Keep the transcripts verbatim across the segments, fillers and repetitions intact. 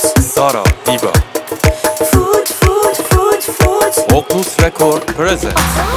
فوت سارا دیبا فوت فوت فوت فوت اوکلوس رکورد پرزنت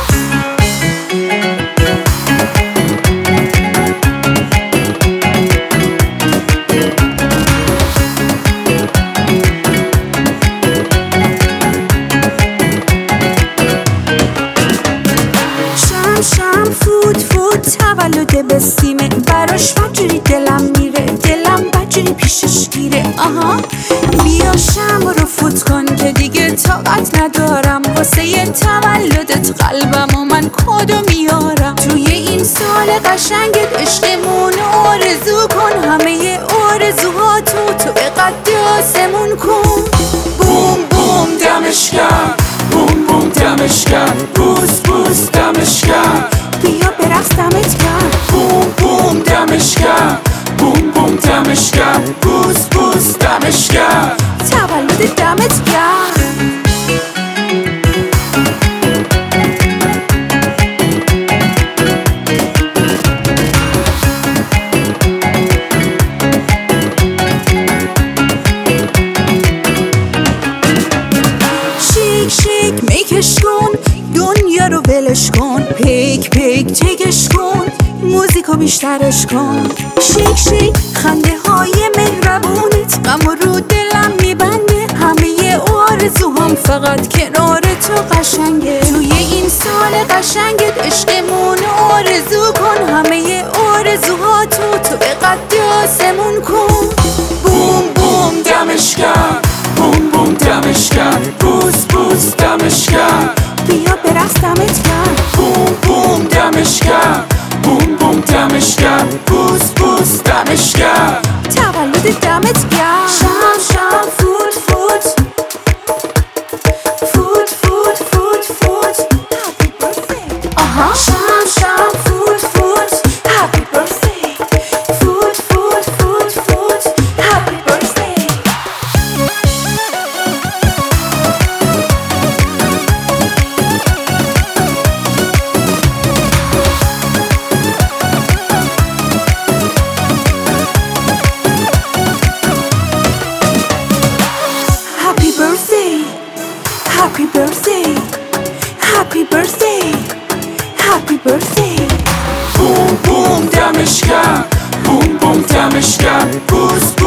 شم فوت فوت تولد بسیمه براش بدجوری دلم میره دلم بدجوری پیشش گیره آها بیا شم رو فوت کن که دیگه طاقت ندارم واسه یه تولدت قلبم و من کدو میارم توی این سال قشنگت عشقمون آرزو کن همه آرزوهاتو تو قد آسمون کن بوم بوم دمش کرد بوم بوم دمش کرد بوس بوس دمش کرد بیا برقص دمت کرد بوم بوم دمش کرد بوم بوم دمش کرد بوس بوس دمش کرد تولد دمت کرد شیک میکش کن دنیا رو ولش کن پیک پیک تکش کن موزیکو بیشترش کن شیک شیک خنده های مهربونت غم رو دلم میبنده همه آرزوهام فقط کنار تو قشنگه توی این سال قشنگت عشقمون آرزو کن همه آرزوهاتو تو قد آسمون کن بوم بوم دمش کرد بوم بوم دمش کرد بوس بوس دمش کرد بیا برقص دمت کرد بوم بوم دمش کرد بوم بوم دمش کرد بوس بوس دمش کرد تولد دمت کرد شم شم فوت فوت فوت فوت فوت فوت هپی برثدی آها شم شم فوت فوت هپی برثدی فوت فوت فوت فوت هپی برثدی Happy birthday, happy birthday, happy birthday, happy birthday. بوم بوم دمش کرد بوم بوم دمش کرد بوس